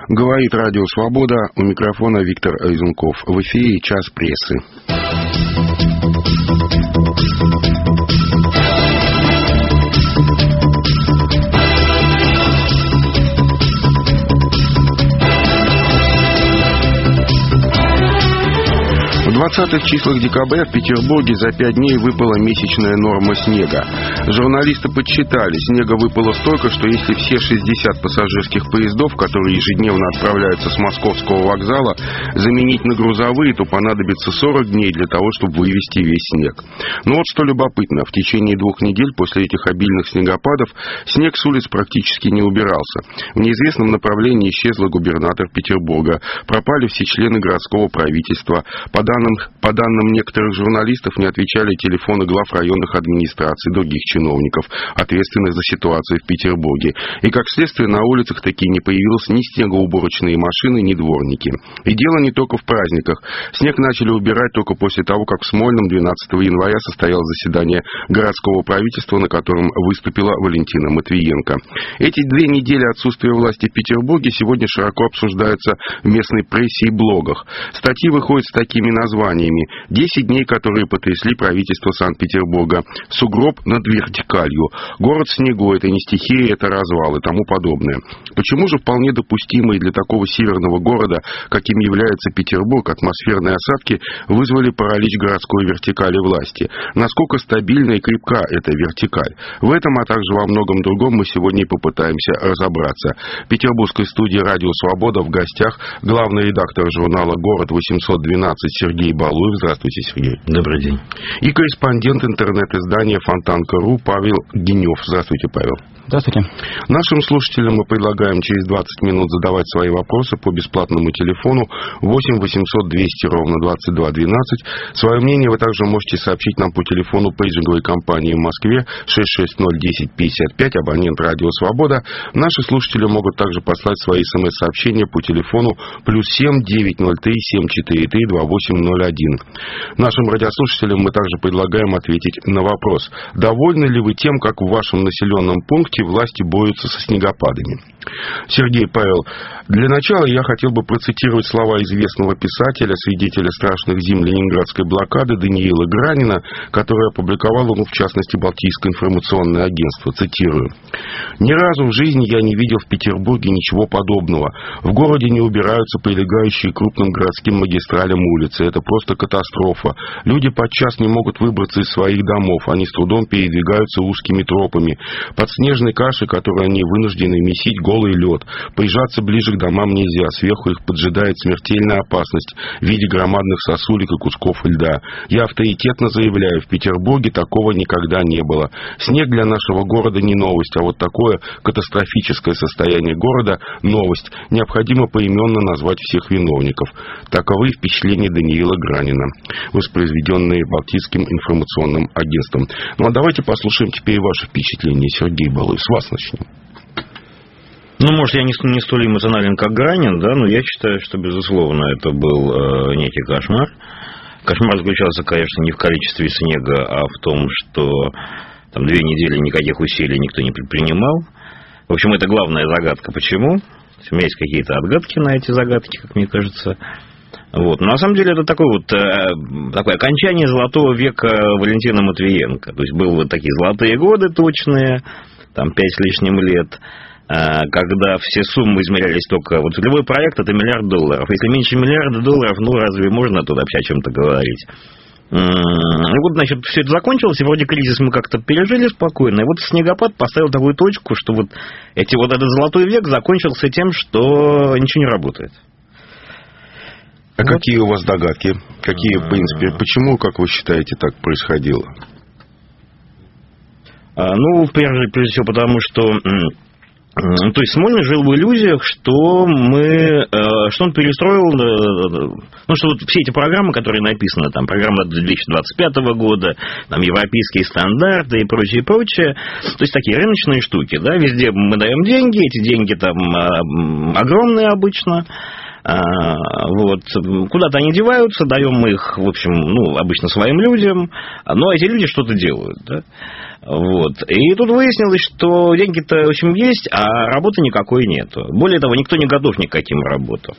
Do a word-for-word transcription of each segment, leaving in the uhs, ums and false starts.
Говорит Радио Свобода, у микрофона Виктор Айзенков. В эфире «Час прессы». В двадцатых числах декабря в Петербурге за пять дней выпала месячная норма снега. Журналисты подсчитали, снега выпало столько, что если все шестьдесят пассажирских поездов, которые ежедневно отправляются с Московского вокзала, заменить на грузовые, то понадобится сорок дней для того, чтобы вывести весь снег. Но вот что любопытно, в течение двух недель после этих обильных снегопадов снег с улиц практически не убирался. В неизвестном направлении исчезла губернатор Петербурга, пропали все члены городского правительства. По данным По данным некоторых журналистов, не отвечали телефоны глав районных администраций, других чиновников, ответственных за ситуацию в Петербурге. И, как следствие, на улицах таки не появилось ни снегоуборочные машины, ни дворники. И дело не только в праздниках. Снег начали убирать только после того, как в Смольном двенадцатого января состоялось заседание городского правительства, на котором выступила Валентина Матвиенко. Эти две недели отсутствия власти в Петербурге сегодня широко обсуждаются в местной прессе и блогах. Статьи выходят с такими названиями: десять дней, которые потрясли правительство Санкт-Петербурга, сугроб над вертикалью, город в снегу, это не стихия, это развал и тому подобное. Почему же вполне допустимые для такого северного города, каким является Петербург, атмосферные осадки вызвали паралич городской вертикали власти? Насколько стабильна и крепка эта вертикаль? В этом, а также во многом другом мы сегодня и попытаемся разобраться. В петербургской студии «Радио Свобода» в гостях главный редактор журнала «Город восемьсот двенадцать» Сергей Балуев. Здравствуйте, Сергей. Добрый день. И корреспондент интернет-издания Фонтанка.ру Павел Генев. Здравствуйте, Павел. Здравствуйте. Нашим слушателям мы предлагаем через двадцать минут задавать свои вопросы по бесплатному телефону восемь восемьсот двести ровно двадцать два двенадцать. Свое мнение вы также можете сообщить нам по телефону пейджинговой компании в Москве шесть шесть ноль десять пятьдесят пять, абонент Радио Свобода. Наши слушатели могут также послать свои смс-сообщения по телефону плюс семь девятьсот три семь четыре три два восемь ноль один. Нашим радиослушателям мы также предлагаем ответить на вопрос: довольны ли вы тем, как в вашем населенном пункте власти борются со снегопадами? Сергей, Павел, для начала я хотел бы процитировать слова известного писателя, свидетеля страшных зим ленинградской блокады Даниила Гранина, который опубликовал он, в частности, Балтийское информационное агентство. Цитирую: «Ни разу в жизни я не видел в Петербурге ничего подобного. В городе не убираются прилегающие к крупным городским магистралям улицы. Это просто катастрофа. Люди подчас не могут выбраться из своих домов. Они с трудом передвигаются узкими тропами. Под снежной кашей, которую они вынуждены месить, голый лед. Прижаться ближе к домам нельзя. Сверху их поджидает смертельная опасность в виде громадных сосулек и кусков льда. Я авторитетно заявляю, в Петербурге такого никогда не было. Снег для нашего города не новость, а вот такое катастрофическое состояние города – новость. Необходимо поименно назвать всех виновников». Таковы впечатления Даниила Гранина, воспроизведенные Балтийским информационным агентством. Ну а давайте послушаем теперь ваши впечатления, Сергей Балуев. С вас начнем. Ну, может, я не, не столь эмоционален, как Гранин, да, но я считаю, что, безусловно, это был э, некий кошмар. Кошмар заключался, конечно, не в количестве снега, а в том, что там две недели никаких усилий никто не предпринимал. В общем, это главная загадка. Почему? У меня есть какие-то отгадки на эти загадки, как мне кажется. Вот. Но на самом деле это такое вот э, такое окончание золотого века Валентина Матвиенко. То есть были вот такие золотые годы точные, там пять с лишним лет, когда все суммы измерялись только... Вот любой проект — это миллиард долларов. Если меньше миллиарда долларов, ну, разве можно тут вообще о чем-то говорить? И вот, значит, все это закончилось, и вроде кризис мы как-то пережили спокойно. И вот снегопад поставил такую точку, что вот, эти, вот этот золотой век закончился тем, что ничего не работает. А вот. Какие у вас догадки? Какие, в принципе, почему, как вы считаете, так происходило? Ну, прежде, прежде всего, потому что... То есть Смольный жил в иллюзиях, что мы, что он перестроил, ну, что вот все эти программы, которые написаны, там, программа две тысячи двадцать пятого года, там, европейские стандарты и прочее, прочее, то есть такие рыночные штуки, да, везде мы даем деньги, эти деньги там огромные обычно, Вот. Куда-то они деваются, даем мы их, в общем, ну, обычно своим людям, но эти люди что-то делают, да. Вот. И тут выяснилось, что деньги-то, в общем, есть, а работы никакой нету. Более того, никто не готов ни к каким работам.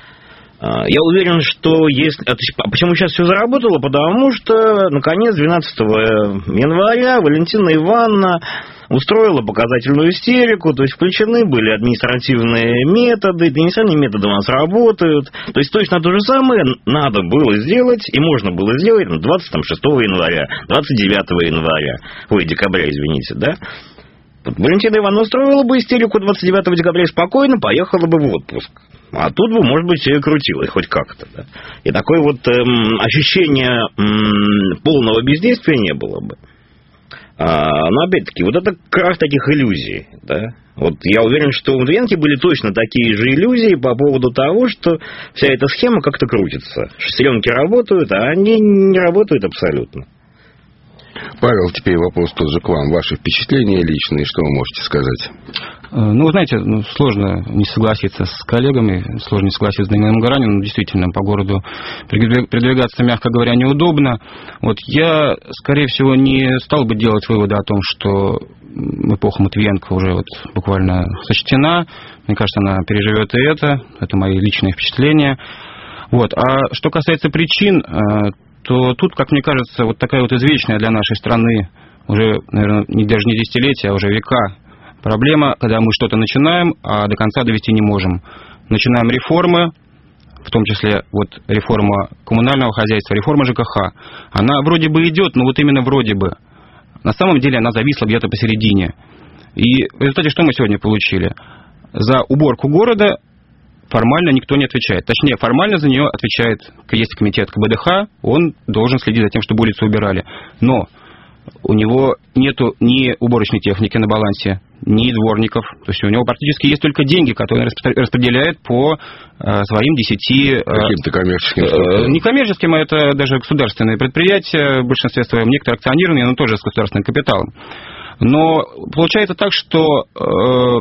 Я уверен, что если... Почему сейчас все заработало? Потому что, наконец, двенадцатого января Валентина Ивановна устроила показательную истерику, то есть включены были административные методы, административные методы у нас работают, то есть точно то же самое надо было сделать, и можно было сделать двадцать шестого января, двадцать девятого января, ой, декабря, извините, да? Валентина Ивановна устроила бы истерику двадцать девятого декабря и спокойно поехала бы в отпуск. А тут бы, может быть, крутилось хоть как-то. Да? И такое вот эм, ощущение эм, полного бездействия не было бы. А, но опять-таки, вот это крах таких иллюзий. Да? Вот я уверен, что у Матвиенко были точно такие же иллюзии по поводу того, что вся эта схема как-то крутится. Шестеренки работают, а они не работают абсолютно. Павел, теперь вопрос тоже к вам. Ваши впечатления личные, что вы можете сказать? Ну, вы знаете, ну, сложно не согласиться с коллегами, сложно не согласиться с Даниилом Гараниным. Действительно, по городу передвигаться, мягко говоря, неудобно. Вот я, скорее всего, не стал бы делать выводы о том, что эпоха Матвиенко уже вот буквально сочтена. Мне кажется, она переживет и это. Это мои личные впечатления. Вот. А что касается причин, то тут, как мне кажется, вот такая вот извечная для нашей страны уже, наверное, не, даже не десятилетия, а уже века проблема, когда мы что-то начинаем, а до конца довести не можем. Начинаем реформы, в том числе вот реформа коммунального хозяйства, реформа ЖКХ. Она вроде бы идет, но вот именно вроде бы. На самом деле она зависла где-то посередине. И в результате что мы сегодня получили? За уборку города формально никто не отвечает. Точнее, формально за нее отвечает, есть комитет КБДХ, он должен следить за тем, чтобы улицу убирали. Но у него нету ни уборочной техники на балансе, ни дворников. То есть у него практически есть только деньги, которые он распределяет по э, своим десяти... Э, Каким-то коммерческим э, Не коммерческим, а это даже государственные предприятия, в большинстве своем, некоторые акционированные, но тоже с государственным капиталом. Но получается так, что э,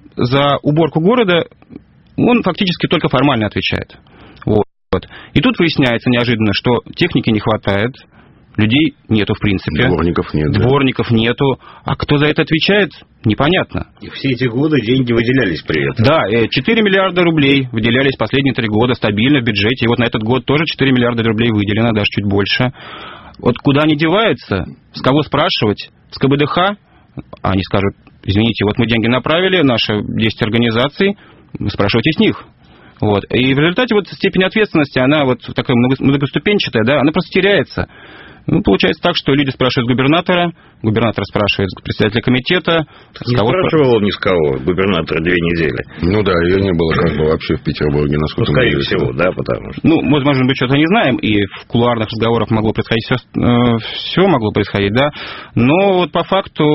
за уборку города он фактически только формально отвечает. Вот. И тут выясняется неожиданно, что техники не хватает, людей нету в принципе. Дворников нет. Дворников да. нету. А кто за это отвечает, непонятно. И все эти годы деньги выделялись при этом. Да, четыре миллиарда рублей выделялись последние три года стабильно в бюджете. И вот на этот год тоже четыре миллиарда рублей выделено, даже чуть больше. Вот куда они деваются, с кого спрашивать? С КБДХ? Они скажут, извините, вот мы деньги направили, наши десять организаций, спрашивайте с них. Вот. И в результате вот степень ответственности, она вот такая многоступенчатая, да, она просто теряется. Ну, получается так, что люди спрашивают губернатора, губернатор спрашивает председателя комитета. Не спрашивал он ни с кого, губернатора две недели. Ну да, ее не было как бы вообще в Петербурге, насколько ну, скорее всего, да, потому что... Ну, может быть, что-то не знаем, и в кулуарных разговорах могло происходить все, э, все могло происходить, да. Но вот по факту,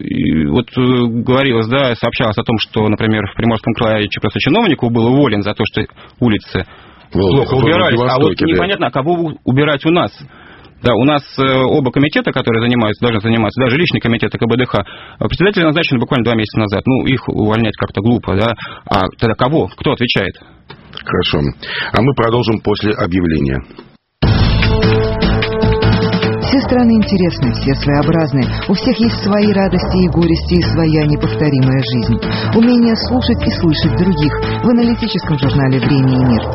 вот говорилось, да, сообщалось о том, что, например, в Приморском крае просто чиновник был уволен за то, что улицы Волга, плохо убирались, а вот да. непонятно, а кого убирать у нас. Да, у нас э, оба комитета, которые занимаются, должны заниматься, даже личный комитет и КБДХ, председатели назначены буквально два месяца назад. Ну, их увольнять как-то глупо, да. А тогда кого? Кто отвечает? Хорошо. А мы продолжим после объявления. Все страны интересны, все своеобразны. У всех есть свои радости и горести, и своя неповторимая жизнь. Умение слушать и слышать других в аналитическом журнале «Время и мир».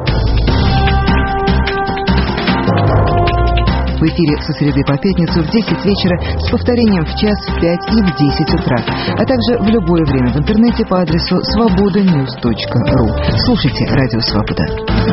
В эфире со среды по пятницу в десять вечера с повторением в час, в пять и в десять утра, а также в любое время в интернете по адресу свобода ньюс точка ру. Слушайте Радио Свобода.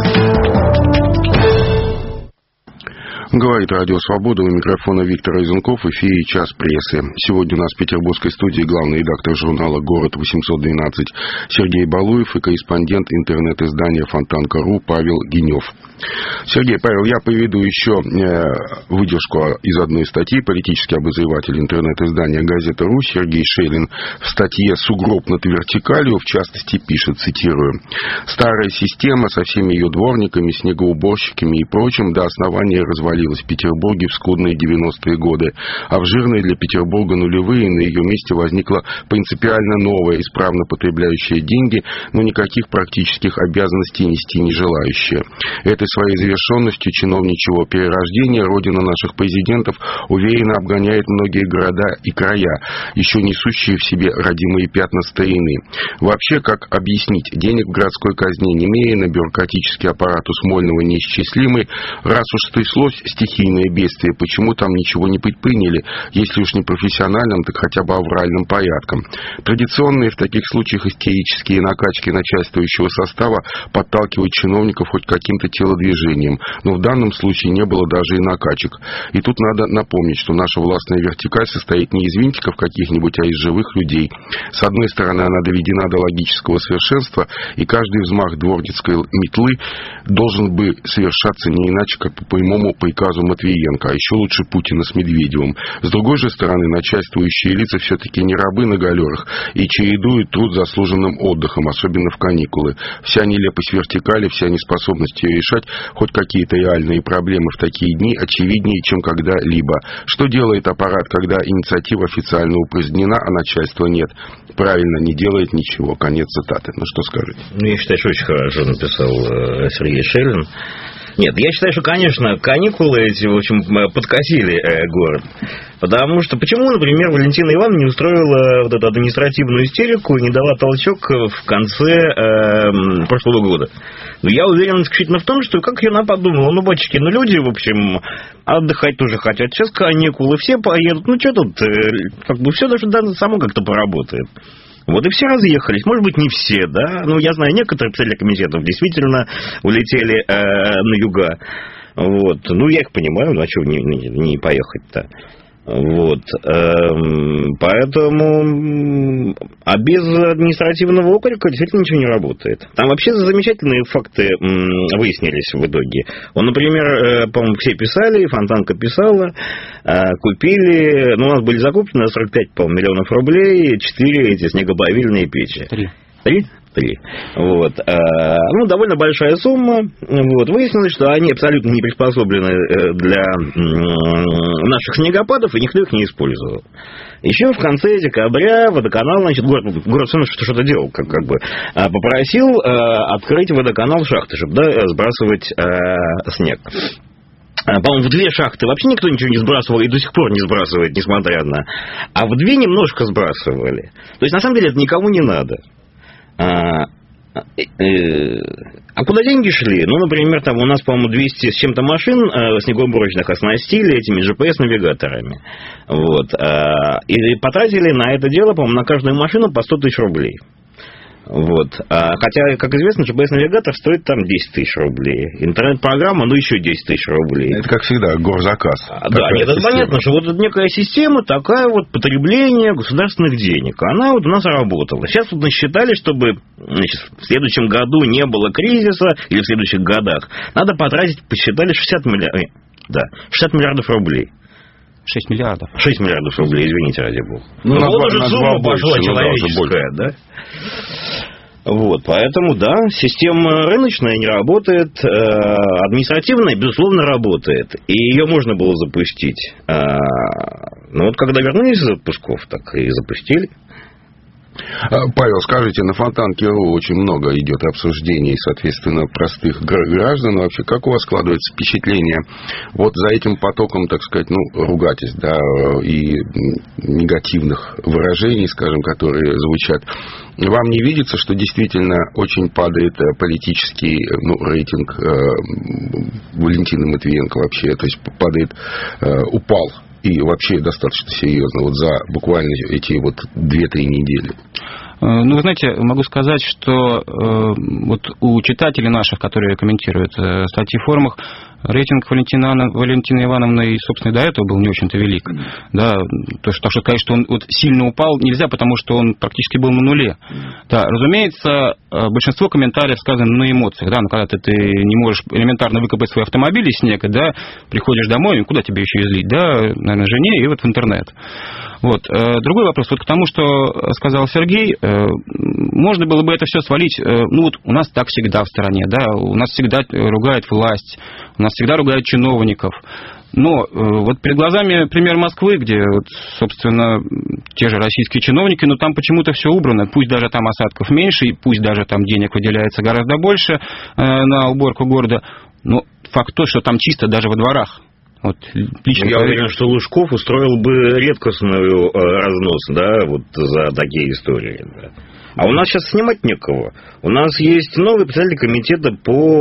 Говорит Радио Свобода, у микрофона Виктор Изенков, в эфире «Час прессы». Сегодня у нас в петербургской студии главный редактор журнала «Город восемьсот двенадцать» Сергей Балуев и корреспондент интернет-издания Фонтанка точка ру Павел Гинев. Сергей, Павел, я приведу еще выдержку из одной статьи. Политический обозреватель интернет-издания «Газета.ру» Сергей Шейлин в статье «Сугроб над вертикалью» в частности пишет, цитирую: «Старая система со всеми ее дворниками, снегоуборщиками и прочим до основания развалилась развалилась в Петербурге в скудные девяностые годы, а в жирные для Петербурга нулевые на ее месте возникла принципиально новая, исправно потребляющая деньги, но никаких практических обязанностей нести не желающая. Этой своей завершенностью чиновничьего перерождения родина наших президентов уверенно обгоняет многие города и края, еще несущие в себе родимые пятна старины. Вообще, как объяснить, денег в городской казне немерено, бюрократический аппарат у Смольного неисчислимый. Раз уж стряслось стихийное бедствие, почему там ничего не предприняли, если уж не профессиональным, так хотя бы авральным порядком. Традиционные в таких случаях истерические накачки начальствующего состава подталкивают чиновников хоть каким-то телодвижением, но в данном случае не было даже и накачек. И тут надо напомнить, что наша властная вертикаль состоит не из винтиков каких-нибудь, а из живых людей. С одной стороны, она доведена до логического совершенства, и каждый взмах дворницкой метлы должен бы совершаться не иначе, как по прямому приказу Матвиенко, а еще лучше Путина с Медведевым. С другой же стороны, начальствующие лица все-таки не рабы на галерах и чередуют труд заслуженным отдыхом, особенно в каникулы. Вся нелепость вертикали, вся неспособность ее решать хоть какие-то реальные проблемы в такие дни очевиднее, чем когда-либо. Что делает аппарат, когда инициатива официально упразднена, а начальства нет? Правильно, не делает ничего. Конец цитаты. Ну, что скажете? Ну, я считаю, что очень хорошо написал э, Сергей Шелин. Нет, я считаю, что, конечно, каникулы эти, в общем, подкосили э, город. Потому что, почему, например, Валентина Ивановна не устроила вот эту административную истерику и не дала толчок в конце э, прошлого года? Но я уверен исключительно в том, что, как она подумала, ну, батюшки, ну, люди, в общем, отдыхать тоже хотят. Сейчас каникулы, все поедут. Ну, что тут, э, как бы все даже само как-то поработает. Вот и все разъехались. Может быть, не все, да. Ну, я знаю, некоторые представители комитетов действительно улетели э, на юга. Вот. Ну, я их понимаю, ну, а чего не, не, не поехать-то? Вот. Поэтому... А без административного окрика действительно ничего не работает. Там вообще замечательные факты выяснились в итоге. Вот, например, по-моему, все писали, Фонтанка писала, купили... Ну, у нас были закуплены на сорок пять, по-моему, миллионов рублей четыре эти снегоплавильные печи. Три. Три? Три. Вот. Ну, довольно большая сумма. Вот. Выяснилось, что они абсолютно не приспособлены для наших снегопадов, и никто их не использовал. Еще в конце декабря водоканал, значит, город, город что-то делал, как, как бы, попросил открыть водоканал шахты, чтобы, да, сбрасывать снег. По-моему, в две шахты вообще никто ничего не сбрасывал и до сих пор не сбрасывает, несмотря на... А в две немножко сбрасывали. То есть, на самом деле, это никому не надо. А, а куда деньги шли? Ну, например, там у нас, по-моему, двести с чем-то машин снегоуборочных оснастили этими джи пи эс-навигаторами. Вот. И потратили на это дело, по-моему, на каждую машину по сто тысяч рублей. Вот. Хотя, как известно, джи пи эс-навигатор стоит там десять тысяч рублей. Интернет-программа, ну, еще десять тысяч рублей. Это, как всегда, горзаказ. Да, нет, это понятно, что вот это некая система, такая вот потребление государственных денег. Она вот у нас работала. Сейчас вот насчитали, чтобы, значит, в следующем году не было кризиса, или в следующих годах, надо потратить, посчитали, шестьдесят миллиардов, да, шестьдесят миллиардов рублей. шесть миллиардов. шесть миллиардов рублей, извините, ради бога. Ну, ну вот уже сумма пошла человеческая, да? Вот, поэтому, да, система рыночная не работает, э, административная, безусловно, работает, и ее можно было запустить. Э, но вот когда вернулись из отпусков, так и запустили. Павел, скажите, на Фонтанке.ру очень много идет обсуждений, соответственно, простых граждан. Вообще, как у вас складывается впечатление вот за этим потоком, так сказать, ну, ругательств, да, и негативных выражений, скажем, которые звучат? Вам не видится, что действительно очень падает политический, ну, рейтинг э, Валентины Матвиенко вообще, то есть падает, э, упал? И вообще достаточно серьезно, вот за буквально эти вот две-три недели. Ну, вы знаете, могу сказать, что э, вот у читателей наших, которые комментируют э, статьи в форумах, рейтинг Валентина, Валентины Ивановны и, собственно, до этого был не очень-то велик. Mm. Да, то, что, так что сказать, что он вот сильно упал, нельзя, потому что он практически был на нуле. Mm. Да, разумеется, большинство комментариев сказано на эмоциях. Да, ну, когда ты, ты не можешь элементарно выкопать свой автомобиль из снега, да, приходишь домой, куда тебе еще излить? Да, наверное, жене и вот в интернет. Вот. Другой вопрос, вот к тому, что сказал Сергей, можно было бы это все свалить, ну вот у нас так всегда в стране, да, у нас всегда ругают власть, у нас всегда ругают чиновников. Но вот перед глазами пример Москвы, где, вот, собственно, те же российские чиновники, но там почему-то все убрано. Пусть даже там осадков меньше, и пусть даже там денег выделяется гораздо больше на уборку города, но факт то, что там чисто даже во дворах. Вот, лично я уверен, что Лужков устроил бы редкостную разнос, да, вот за такие истории. Да. А у нас сейчас снимать некого. У нас есть новый председатель комитета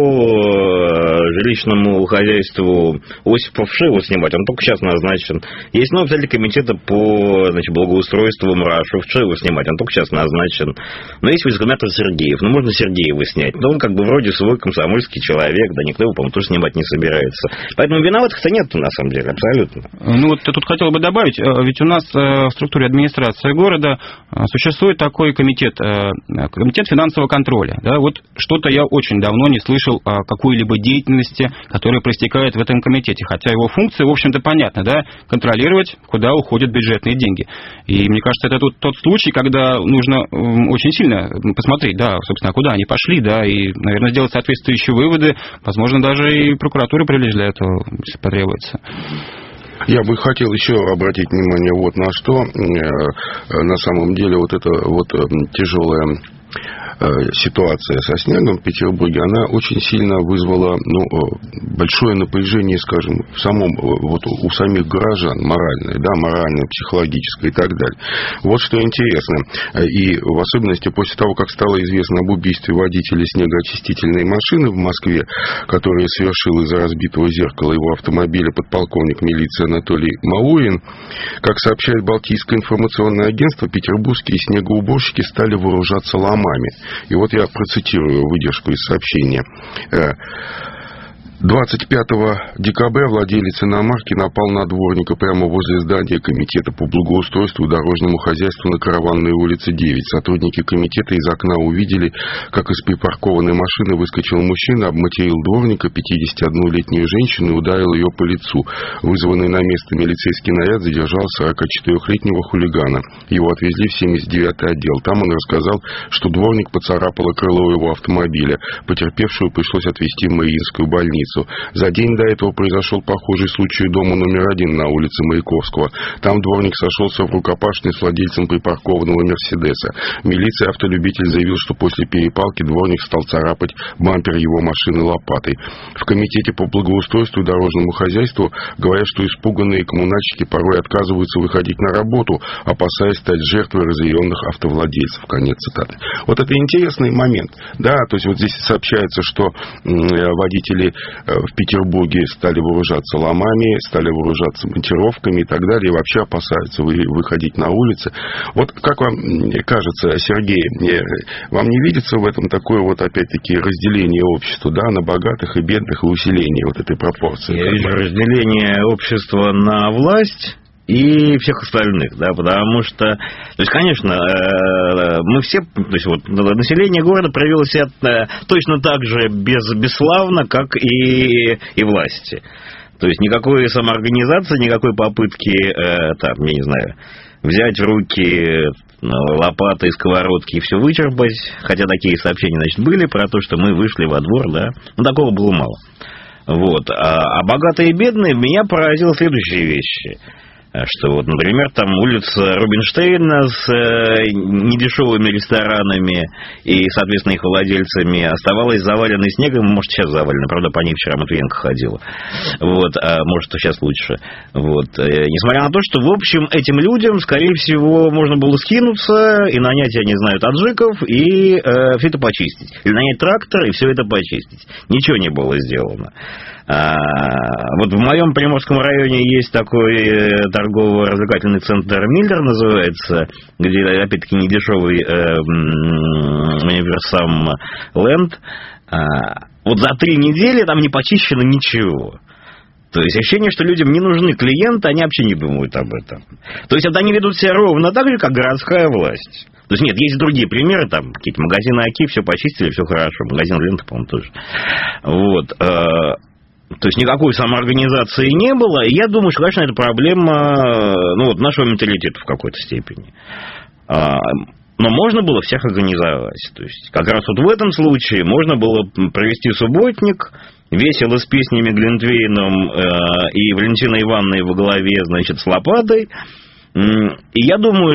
по жилищному хозяйству Осипов Шева снимать. Он только сейчас назначен. Есть новый председатель комитета по, значит, благоустройству Мрашев Шева снимать. Он только сейчас назначен. Но есть вице-губернатор Сергеев. Ну, можно Сергеева снять. Но он как бы вроде свой комсомольский человек. Да никто его, по-моему, тоже снимать не собирается. Поэтому виноватых-то нет на самом деле. Абсолютно. Ну, вот я тут хотел бы добавить. Ведь у нас в структуре администрации города существует такой комитет, комитет финансового контроля. Да, вот что-то я очень давно не слышал о какой-либо деятельности, которая проистекает в этом комитете. Хотя его функция, в общем-то, понятна, да, контролировать, куда уходят бюджетные деньги. И мне кажется, это тут тот случай, когда нужно очень сильно посмотреть, да, собственно, куда они пошли, да, и, наверное, сделать соответствующие выводы. Возможно, даже и прокуратуру привлечь для этого, если потребуется. Я бы хотел еще обратить внимание вот на что. На самом деле вот эта вот тяжелая ситуация со снегом в Петербурге, она очень сильно вызвала, ну, большое напряжение, скажем, в самом, вот у самих горожан, моральное, да, моральное, психологическое и так далее. Вот что интересно. И в особенности после того, как стало известно об убийстве водителя снегоочистительной машины в Москве, которое совершил из-за разбитого зеркала его автомобиля подполковник милиции Анатолий Малуин, как сообщает Балтийское информационное агентство, петербургские снегоуборщики стали вооружаться ломами. И вот я процитирую выдержку из сообщения. двадцать пятого декабря владелец иномарки напал на дворника прямо возле здания комитета по благоустройству и дорожному хозяйству на Караванной улице девять. Сотрудники комитета из окна увидели, как из припаркованной машины выскочил мужчина, обматерил дворника, пятидесятиоднолетнюю женщину, и ударил ее по лицу. Вызванный на место милицейский наряд задержал сорокачетырехлетнего хулигана. Его отвезли в семьдесят девятый отдел. Там он рассказал, что дворник поцарапало крыло его автомобиля. Потерпевшую пришлось отвезти в Мариинскую больницу. За день до этого произошел похожий случай дома номер один на улице Маяковского. Там дворник сошелся в рукопашной с владельцем припаркованного Мерседеса. Милиция автолюбитель заявил, что после перепалки дворник стал царапать бампер его машины лопатой. В комитете по благоустройству и дорожному хозяйству говорят, что испуганные коммунальщики порой отказываются выходить на работу, опасаясь стать жертвой разъяренных автовладельцев. Конец цитаты. Вот это интересный момент. Да, то есть вот здесь сообщается, что водители в Петербурге стали вооружаться ломами, стали вооружаться монтировками и так далее, и вообще опасаются выходить на улицы. Вот как вам кажется, Сергей, вам не видится в этом такое вот опять-таки разделение общества, да, на богатых и бедных, и усиление вот этой пропорции? Я вижу разделение общества на власть и всех остальных, да, потому что, то есть, конечно, мы все, то есть, вот, население города проявило себя точно так же без, бесславно, как и, и власти. То есть, никакой самоорганизации, никакой попытки, там, я не знаю, взять в руки лопаты и сковородки и все вычерпать, хотя такие сообщения, значит, были про то, что мы вышли во двор, да, но такого было мало. Вот. А, а богатые и бедные меня поразило следующие вещи. Что вот, например, там улица Рубинштейна с э, недешевыми ресторанами и, соответственно, их владельцами оставалась заваленной снегом, может, сейчас завалена, правда, по ней вчера Матвиенко ходила, вот, а может, сейчас лучше, вот, э, несмотря на то, что, в общем, этим людям, скорее всего, можно было скинуться и нанять, я не знаю, таджиков и э, все это почистить, или нанять трактор и все это почистить, ничего не было сделано. А, вот в моем Приморском районе есть такой торгово-развлекательный центр «Миллер» называется, где, опять-таки, недешевый э, универсам «Ленд». А, вот за три недели там не почищено ничего. То есть ощущение, что людям не нужны клиенты, они вообще не думают об этом. То есть вот они ведут себя ровно так же, как городская власть. То есть нет, есть другие примеры, там какие-то магазины Оки, все почистили, все хорошо. Магазин «Лента», по-моему, тоже. Вот. То есть никакой самоорганизации не было. И я думаю, что, конечно, это проблема, ну, вот нашего менталитета в какой-то степени. Но можно было всех организовать. То есть как раз вот в этом случае можно было провести субботник, весело с песнями Глинтвейном и Валентиной Ивановной во главе, значит, с лопатой. И я думаю,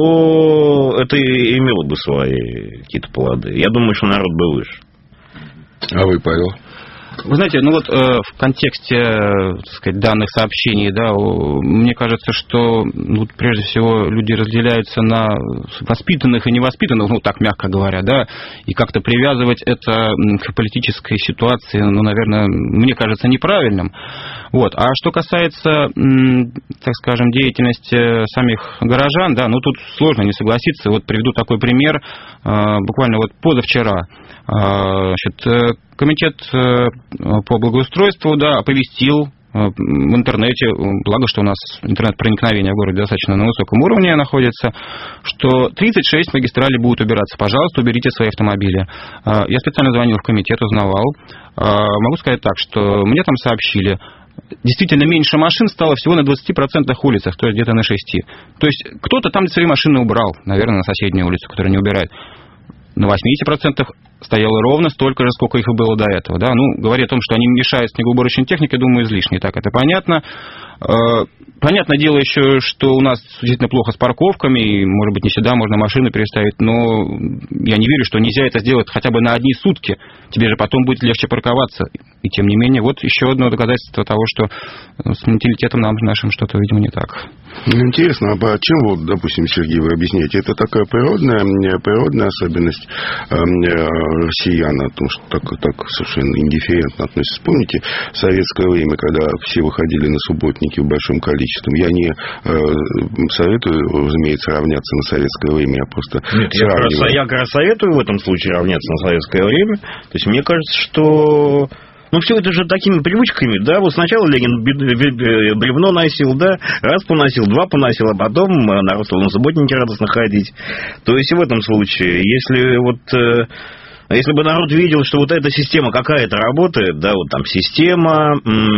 что это имело бы свои какие-то плоды. Я думаю, что народ бы вышел. А вы, Павел? Вы знаете, ну вот э, в контексте, так сказать, данных сообщений, да, мне кажется, что ну, прежде всего люди разделяются на воспитанных и невоспитанных, ну так мягко говоря, да, и как-то привязывать это к политической ситуации, ну, наверное, мне кажется неправильным. Вот. А что касается, так скажем, деятельности самих горожан, да, ну тут сложно не согласиться. Вот приведу такой пример, буквально вот позавчера. Значит, комитет по благоустройству, да, оповестил в интернете, благо, что у нас интернет-проникновение в городе достаточно на высоком уровне находится, что тридцать шесть магистралей будут убираться. Пожалуйста, уберите свои автомобили. Я специально звонил в комитет, узнавал. Могу сказать так, что мне там сообщили, действительно меньше машин стало всего на двадцати процентах улицах, то есть где-то на шести. То есть кто-то там свои машины убрал, наверное, на соседнюю улицу, которая не убирает. На восьмидесяти процентах стояло ровно столько же, сколько их и было до этого. Да? Ну, говоря о том, что они мешают снегоуборочной технике, думаю, излишне. Так, это понятно. Понятное дело еще, что у нас действительно плохо с парковками, и, может быть, не всегда можно машины переставить, но я не верю, что нельзя это сделать хотя бы на одни сутки. Тебе же потом будет легче парковаться. И тем не менее, вот еще одно доказательство того, что с менталитетом нам нашим что-то, видимо, не так. Ну, интересно, а почему, вот, допустим, Сергей, вы объясняете, это такая природная, природная особенность э, россиян, о том, что так, так совершенно индифферентно относятся. Вспомните советское время, когда все выходили на субботники в большом количестве. Я не э, советую, разумеется, равняться на советское время, я просто Нет, я как, раз, я как раз советую в этом случае равняться на советское время. То есть мне кажется, что... Ну, все это же такими привычками, да, вот сначала Ленин бревно носил, да, раз поносил, два поносил, а потом народ стал на субботники радостно ходить. То есть в этом случае, если вот... Если бы народ видел, что вот эта система какая-то работает, да, вот там система,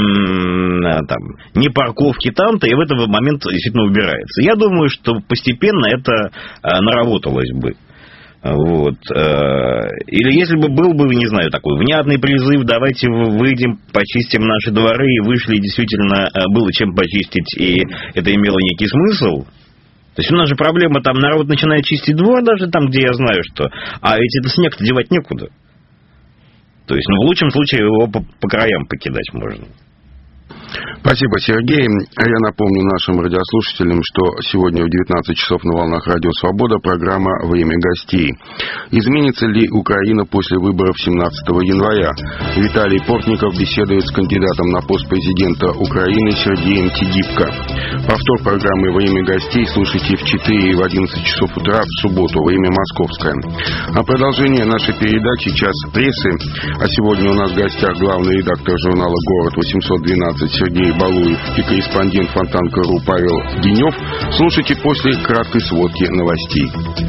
м- там, не парковки там-то, и в этот момент действительно убирается. Я думаю, что постепенно это наработалось бы. Вот. Или если бы был бы, не знаю, такой внятный призыв, давайте выйдем, почистим наши дворы, и вышли, и действительно было чем почистить, и это имело некий смысл. То есть у нас же проблема, там народ начинает чистить двор даже там, где я знаю, что... А ведь это снег-то девать некуда. То есть, ну, в лучшем случае его по, по краям покидать можно. Спасибо, Сергей. Я напомню нашим радиослушателям, что сегодня в девятнадцать часов на волнах Радио Свобода программа «Время гостей». Изменится ли Украина после выборов семнадцатого января? Виталий Портников беседует с кандидатом на пост президента Украины Сергеем Тигипко. Повтор программы «Время гостей» слушайте в четыре и в одиннадцать часов утра в субботу, время московское. А продолжение нашей передачи «Час прессы». А сегодня у нас в гостях главный редактор журнала «Город» восемьсот двенадцать Сергей Балуев и корреспондент Фонтанка.ру Павел Генев. Слушайте после краткой сводки новостей.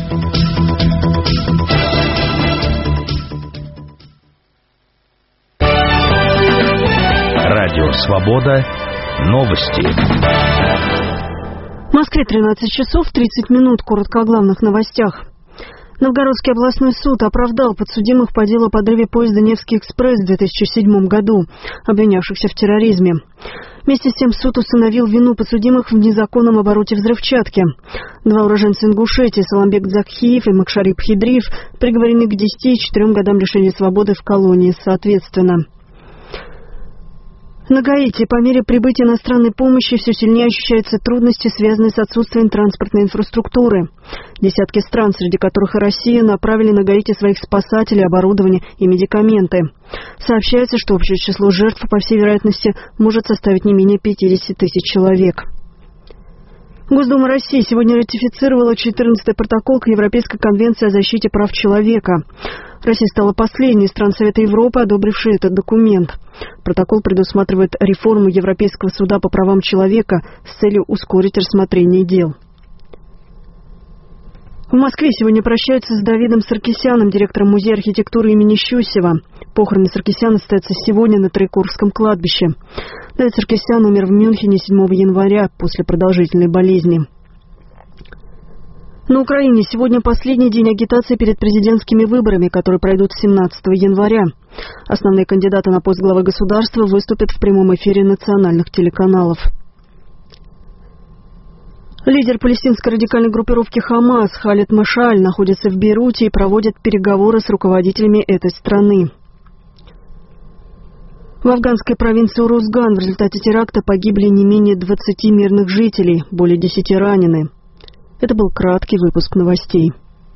Радио Свобода. Новости. В Москве тринадцать часов тридцать минут. Коротко о главных новостях. Новгородский областной суд оправдал подсудимых по делу о подрыве поезда «Невский экспресс» в две тысячи седьмом году, обвинявшихся в терроризме. Вместе с тем суд установил вину подсудимых в незаконном обороте взрывчатки. Два уроженца Ингушетии, Саламбек Дзакхиев и Макшарип Хидриев, приговорены к десяти и четырем годам лишения свободы в колонии соответственно. На Гаити по мере прибытия иностранной помощи все сильнее ощущаются трудности, связанные с отсутствием транспортной инфраструктуры. Десятки стран, среди которых и Россия, направили на Гаити своих спасателей, оборудование и медикаменты. Сообщается, что общее число жертв, по всей вероятности, может составить не менее пятидесяти тысяч человек. Госдума России сегодня ратифицировала четырнадцатый протокол к Европейской конвенции о защите прав человека. Россия стала последней из стран Совета Европы, одобрившей этот документ. Протокол предусматривает реформу Европейского суда по правам человека с целью ускорить рассмотрение дел. В Москве сегодня прощаются с Давидом Саркисяном, директором Музея архитектуры имени Щусева. Похороны Саркисяна состоятся сегодня на Троекуровском кладбище. Давид Саркисян умер в Мюнхене седьмого января после продолжительной болезни. На Украине сегодня последний день агитации перед президентскими выборами, которые пройдут семнадцатого января. Основные кандидаты на пост главы государства выступят в прямом эфире национальных телеканалов. Лидер палестинской радикальной группировки «Хамас» Халид Машааль находится в Бейруте и проводит переговоры с руководителями этой страны. В афганской провинции Урузган в результате теракта погибли не менее двадцати мирных жителей, более десяти ранены. Это был краткий выпуск новостей.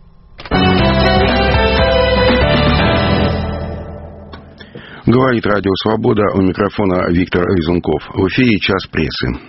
Говорит Радио Свобода, у микрофона Виктор Резунков. В эфире «Час прессы».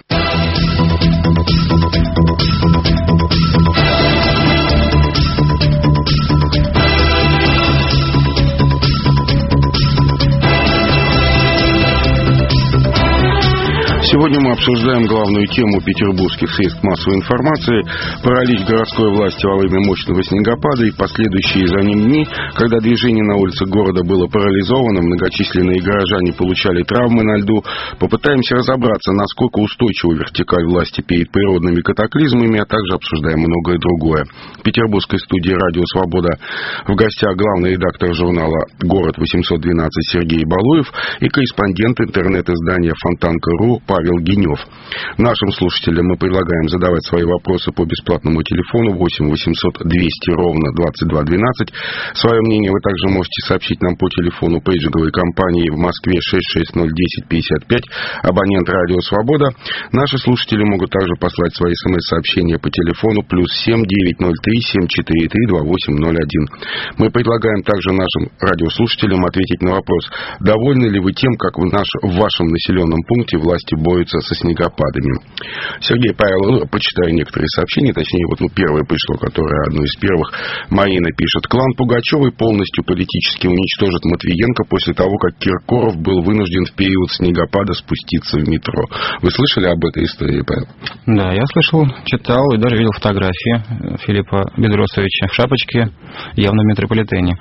Сегодня мы обсуждаем главную тему петербургских средств массовой информации – паралич городской власти во время мощного снегопада и последующие за ним дни, когда движение на улицах города было парализовано, многочисленные горожане получали травмы на льду. Попытаемся разобраться, насколько устойчива вертикаль власти перед природными катаклизмами, а также обсуждаем многое другое. В петербургской студии «Радио Свобода» в гостях главный редактор журнала «Город восемьсот двенадцать» Сергей Балуев и корреспондент интернет-издания Фонтанка.ру Павел Генев. Нашим слушателям мы предлагаем задавать свои вопросы по бесплатному телефону восемь восемьсот двести ровно двадцать два двенадцать. Свое мнение вы также можете сообщить нам по телефону пейджинговой компании в Москве шесть шесть ноль десять пятьдесят пять, абонент «Радио Свобода». Наши слушатели могут также послать свои смс-сообщения по телефону плюс семь девять ноль три семь четыре три два восемь ноль один. Мы предлагаем также нашим радиослушателям ответить на вопрос: довольны ли вы тем, как в, наш, в вашем населенном пункте власти борются со снегопадами? Сергей, Павел, почитаю некоторые сообщения, точнее, вот ну, первое пришло, которое одно из первых. Марина пишет: клан Пугачевой полностью политически уничтожит Матвиенко после того, как Киркоров был вынужден в период снегопада спуститься в метро. Вы слышали об этой истории, Павел? Да, я слышал, читал и даже видел фотографии Филиппа Бедросовича в шапочке, явно в метрополитене.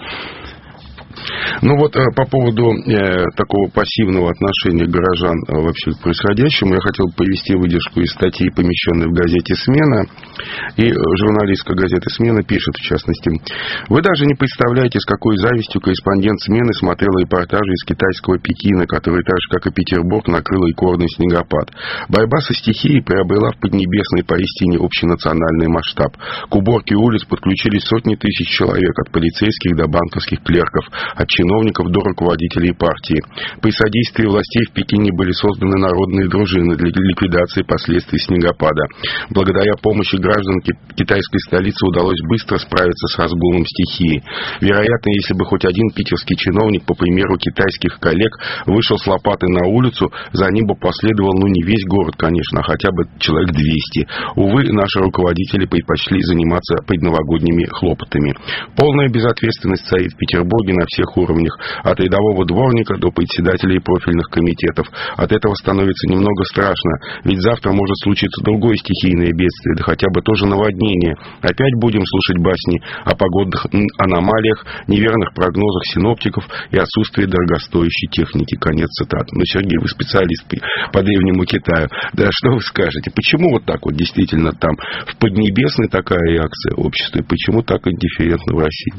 Ну вот по поводу э, такого пассивного отношения горожан вообще к происходящему, я хотел привести выдержку из статьи, помещенной в газете «Смена». И журналистка газеты «Смена» пишет, в частности: «Вы даже не представляете, с какой завистью корреспондент «Смены» смотрел репортажи из китайского Пекина, который так же, как и Петербург, накрыл рекордный снегопад. Борьба со стихией приобрела в Поднебесной поистине общенациональный масштаб. К уборке улиц подключились сотни тысяч человек, от полицейских до банковских клерков, от чиновников до руководителей партии. При содействии властей в Пекине были созданы народные дружины для ликвидации последствий снегопада. Благодаря помощи граждан китайской столицы удалось быстро справиться с разгулом стихии. Вероятно, если бы хоть один питерский чиновник, по примеру китайских коллег, вышел с лопатой на улицу, за ним бы последовал, ну, не весь город, конечно, а хотя бы человек двести. Увы, наши руководители предпочли заниматься предновогодними хлопотами. Полная безответственность царит в Петербурге на всех уровнях, от рядового дворника до председателей профильных комитетов. От этого становится немного страшно, ведь завтра может случиться другое стихийное бедствие, да хотя бы тоже наводнение. Опять будем слушать басни о погодных аномалиях, неверных прогнозах синоптиков и отсутствии дорогостоящей техники». Конец цитаты. Ну, Сергей, вы специалист по Древнему Китаю. Да, что вы скажете? Почему вот так вот действительно там в Поднебесной такая реакция общества, и почему так индифферентно в России?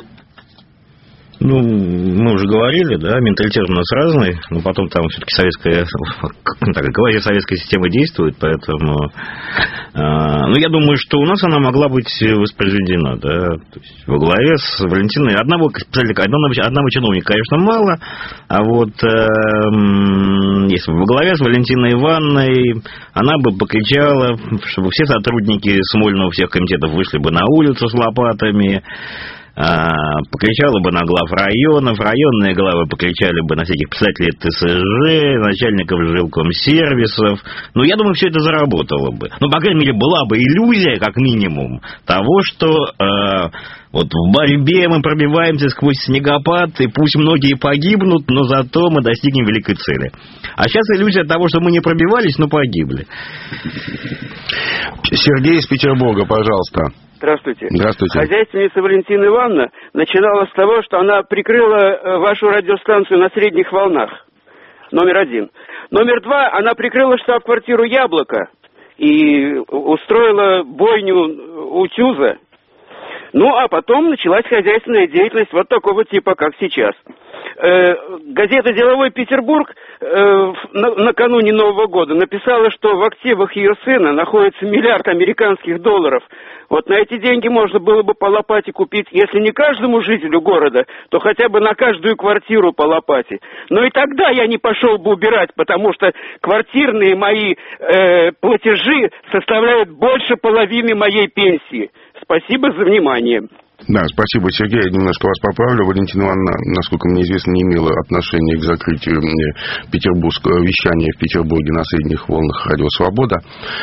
Ну, мы уже говорили, да, менталитет у нас разный, но потом там все-таки советская, так, квазисоветская система действует, поэтому, э, ну, я думаю, что у нас она могла быть воспроизведена, да, то есть во главе с Валентиной, одного, одного, одного чиновника, конечно, мало, а вот э, если бы во главе с Валентиной Ивановной, она бы покричала, чтобы все сотрудники Смольного всех комитетов вышли бы на улицу с лопатами, покричала бы на глав районов, районные главы покричали бы на всяких председателей ТСЖ, начальников жилкомсервисов. Ну, я думаю, все это заработало бы. Ну, по крайней мере, была бы иллюзия, как минимум, того, что э, вот в борьбе мы пробиваемся сквозь снегопад, и пусть многие погибнут, но зато мы достигнем великой цели. А сейчас иллюзия того, что мы не пробивались, но погибли. Сергей из Петербурга, пожалуйста. Здравствуйте. Здравствуйте. Хозяйственница Валентина Ивановна начинала с того, что она прикрыла вашу радиостанцию на средних волнах. Номер один. Номер два, она прикрыла штаб-квартиру «Яблоко» и устроила бойню утюза. Ну, а потом началась хозяйственная деятельность вот такого типа, как сейчас. Э, газета «Деловой Петербург» э, на, накануне Нового года написала, что в активах ее сына находится миллиард американских долларов. Вот на эти деньги можно было бы по лопате купить, если не каждому жителю города, то хотя бы на каждую квартиру по лопате. Но и тогда я не пошел бы убирать, потому что квартирные мои э, платежи составляют больше половины моей пенсии. Спасибо за внимание. Да, спасибо, Сергей. Я немножко вас поправлю. Валентина Ивановна, насколько мне известно, не имела отношения к закрытию петербургского вещания в Петербурге на средних волнах «Радио Свобода».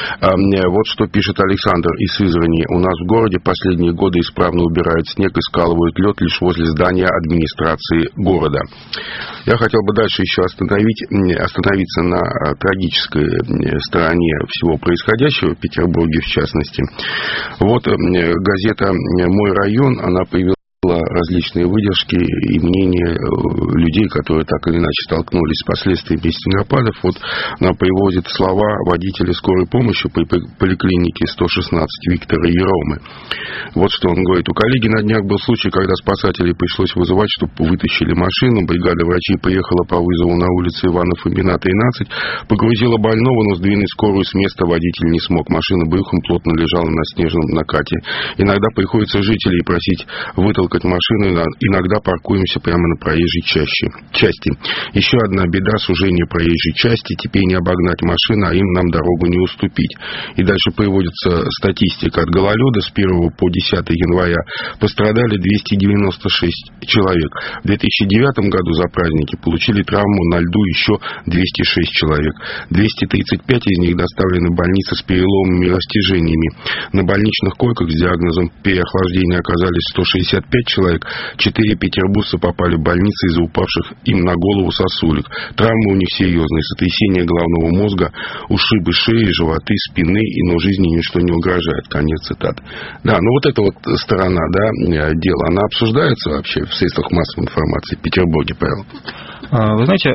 Вот что пишет Александр из Сызрани. У нас в городе последние годы исправно убирают снег и скалывают лед лишь возле здания администрации города. Я хотел бы дальше еще остановить, остановиться на трагической стороне всего происходящего в Петербурге, в частности. Вот газета «Мой район», она появилась различные выдержки и мнения людей, которые так или иначе столкнулись с последствиями снегопадов. Вот она приводит слова водителя скорой помощи при поликлинике сто шестнадцать Виктора Еромы. Вот что он говорит. У коллеги на днях был случай, когда спасателей пришлось вызывать, чтобы вытащили машину. Бригада врачей приехала по вызову на улице Ивана Фомина, тринадцать, погрузила больного, но сдвинуть скорую с места водитель не смог. Машина брюхом плотно лежала на снежном накате. Иногда приходится жителей просить вытолкать машину, иногда паркуемся прямо на проезжей части. части. Еще одна беда — сужение проезжей части. Теперь не обогнать машину, а им нам дорогу не уступить. И дальше приводится статистика. От гололеда с первого по десятое января пострадали двести девяносто шесть человек. В две тысячи девятом году за праздники получили травму на льду еще двести шесть человек. двести тридцать пять из них доставлены в больницы с переломами и растяжениями. На больничных койках с диагнозом переохлаждения оказались сто шестьдесят пять человек. Четыре петербуржца попали в больницы из-за упавших им на голову сосулек. Травмы у них серьезные. Сотрясение головного мозга, ушибы шеи, животы, спины, и но жизни ничто не угрожает. Конец цитаты. Да, ну вот эта вот сторона, да, дела, она обсуждается вообще в средствах массовой информации в Петербурге, Павел? Вы знаете,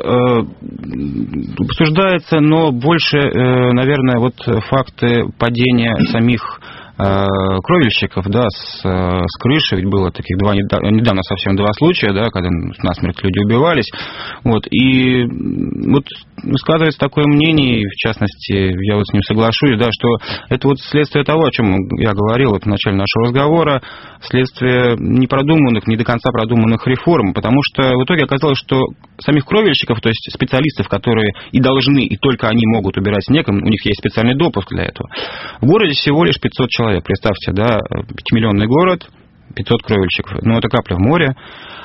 обсуждается, но больше, наверное, вот факты падения самих кровельщиков, да, с, с крыши, ведь было таких два, недавно совсем два случая, да, когда насмерть люди убивались, вот, и вот сказывается такое мнение, и в частности, я вот с ним соглашусь, да, что это вот следствие того, о чем я говорил вот в начале нашего разговора, следствие непродуманных, не до конца продуманных реформ, потому что в итоге оказалось, что самих кровельщиков, то есть специалистов, которые и должны, и только они могут убирать снег, у них есть специальный допуск для этого, в городе всего лишь пятьсот человек. Представьте, да, пятимиллионный город, пятьсот кровельщиков, ну, это капля в море.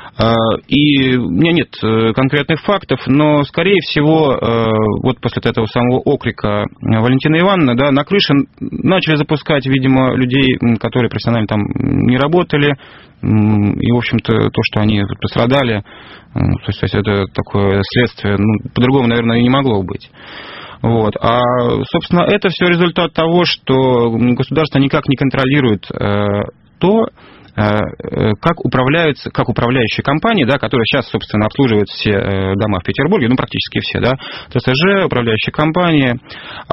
И у меня нет конкретных фактов, но, скорее всего, вот после этого самого окрика Валентины Ивановны, да, на крыше начали запускать, видимо, людей, которые профессионально там не работали, и, в общем-то, то, что они пострадали, то есть это такое следствие, ну, по-другому, наверное, и не могло быть. Вот. А, собственно, это все результат того, что государство никак не контролирует э, то, э, как управляются, как управляющие компании, да, которые сейчас, собственно, обслуживают все э, дома в Петербурге, ну, практически все, да, ТСЖ, управляющие компании, э,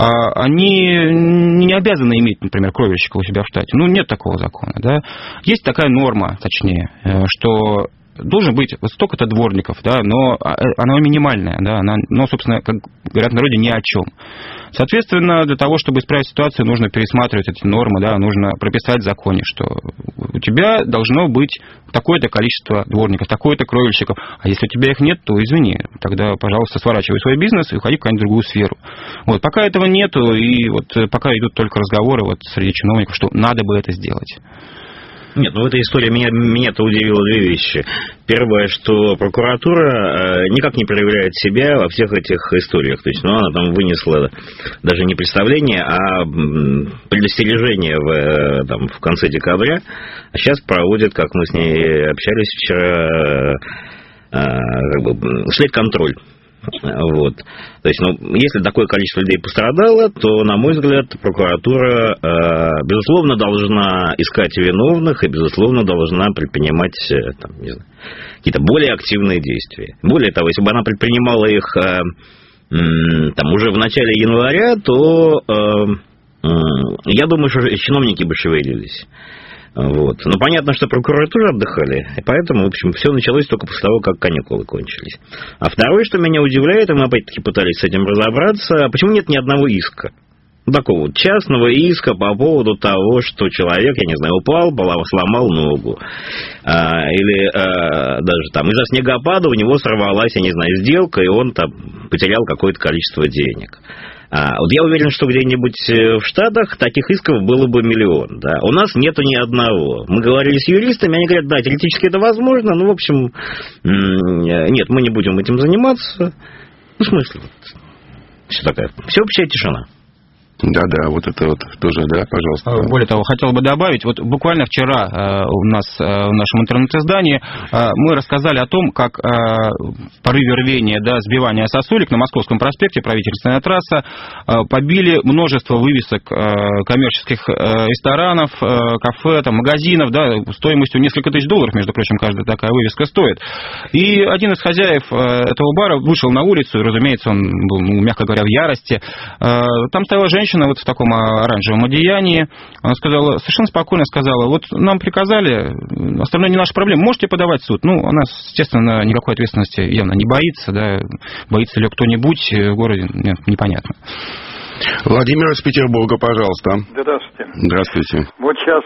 они не обязаны иметь, например, кровельщика у себя в штате. Ну, нет такого закона, да. Есть такая норма, точнее, э, что должен быть вот столько-то дворников, да, но она минимальная, да, она, но, собственно, как говорят в народе, ни о чем. Соответственно, для того, чтобы исправить ситуацию, нужно пересматривать эти нормы, да, нужно прописать в законе, что у тебя должно быть такое-то количество дворников, такое-то кровельщиков, а если у тебя их нет, то извини, тогда, пожалуйста, сворачивай свой бизнес и уходи в какую-нибудь другую сферу. Вот, пока этого нету, и вот пока идут только разговоры вот среди чиновников, что надо бы это сделать. Нет, ну в этой истории меня, меня-то удивило две вещи. Первое, что прокуратура никак не проявляет себя во всех этих историях. То есть, ну, она там вынесла даже не представление, а предостережение в, там, в конце декабря. А сейчас проводит, как мы с ней общались вчера, как бы, следконтроль. Вот. То есть, ну, если такое количество людей пострадало, то, на мой взгляд, прокуратура, безусловно, должна искать виновных и, безусловно, должна предпринимать там, не знаю, какие-то более активные действия. Более того, если бы она предпринимала их там, уже в начале января, то я думаю, что чиновники бы шевелились. Вот. Но понятно, что прокуратура отдыхали, и поэтому, в общем, все началось только после того, как каникулы кончились. А второе, что меня удивляет, и мы опять-таки пытались с этим разобраться, почему нет ни одного иска? Такого вот частного иска по поводу того, что человек, я не знаю, упал, сломал ногу. А, или а, даже там из-за снегопада у него сорвалась, я не знаю, сделка, и он там потерял какое-то количество денег. А, вот я уверен, что где-нибудь в Штатах таких исков было бы миллион. Да? У нас нету ни одного. Мы говорили с юристами, они говорят, да, теоретически это возможно, но, в общем, нет, мы не будем этим заниматься. Ну, в смысле? Все такая всеобщая тишина. Да-да, вот это вот тоже, да, пожалуйста. Более того, хотел бы добавить, вот буквально вчера э, у нас э, в нашем интернет-издании э, мы рассказали о том, как э, в порыве рвения, да, сбивания сосулек на Московском проспекте, правительственная трасса, э, побили множество вывесок э, коммерческих э, ресторанов, э, кафе, там, магазинов, да, стоимостью несколько тысяч долларов, между прочим, каждая такая вывеска стоит. И один из хозяев э, этого бара вышел на улицу, и, разумеется, он был, ну, мягко говоря, в ярости. Э, там стояла женщина, вот в таком оранжевом одеянии, она сказала, совершенно спокойно сказала, вот нам приказали, остальное не наша проблема, можете подавать в суд. Ну, она, естественно, никакой ответственности явно не боится, да, боится ли кто-нибудь в городе, нет, непонятно. Владимир из Петербурга, пожалуйста. Здравствуйте. Здравствуйте. Вот сейчас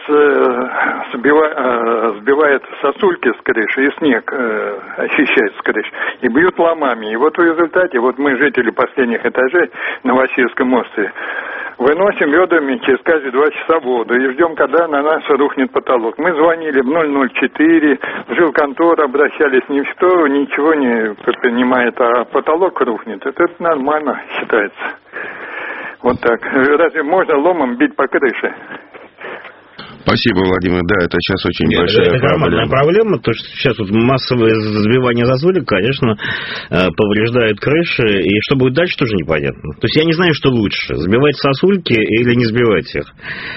э, сбива, э, сбивает сосульки с крыши, и снег э, очищает с крыши, и бьют ломами. И вот в результате, вот мы, жители последних этажей на Васильевском острове, выносим ведрами через каждые два часа воду и ждем, когда на нас рухнет потолок. Мы звонили в ноль ноль четыре, в жилконтору обращались, никто ничего не предпринимает, а потолок рухнет. Это, это нормально считается. Вот так. Разве можно ломом бить по крыше? Спасибо, Владимир. Да, это сейчас очень Нет, большая это проблема. Это проблема, то, что сейчас вот массовое сбивание сосулек, конечно, повреждает крыши, и что будет дальше, тоже непонятно. То есть я не знаю, что лучше, сбивать сосульки или не сбивать их.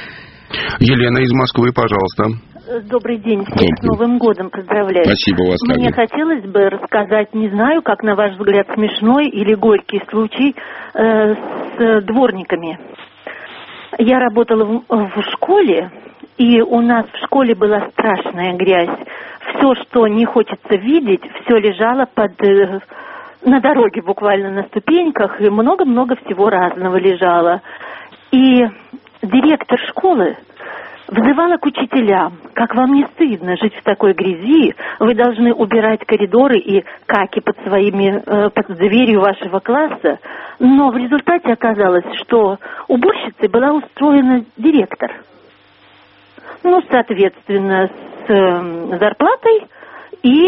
Елена из Москвы, пожалуйста. Добрый день, всех с Новым годом поздравляю. Спасибо вас. Мне также хотелось бы рассказать, не знаю, как на ваш взгляд, смешной или горький случай э, с дворниками. Я работала в, в школе, и у нас в школе была страшная грязь. Все, что не хочется видеть, все лежало под, э, на дороге буквально на ступеньках, и много-много всего разного лежало. И директор школы взывала к учителям, как вам не стыдно жить в такой грязи, вы должны убирать коридоры и каки под своими, под дверью вашего класса. Но в результате оказалось, что уборщицей была устроена директор. Ну, соответственно, с зарплатой и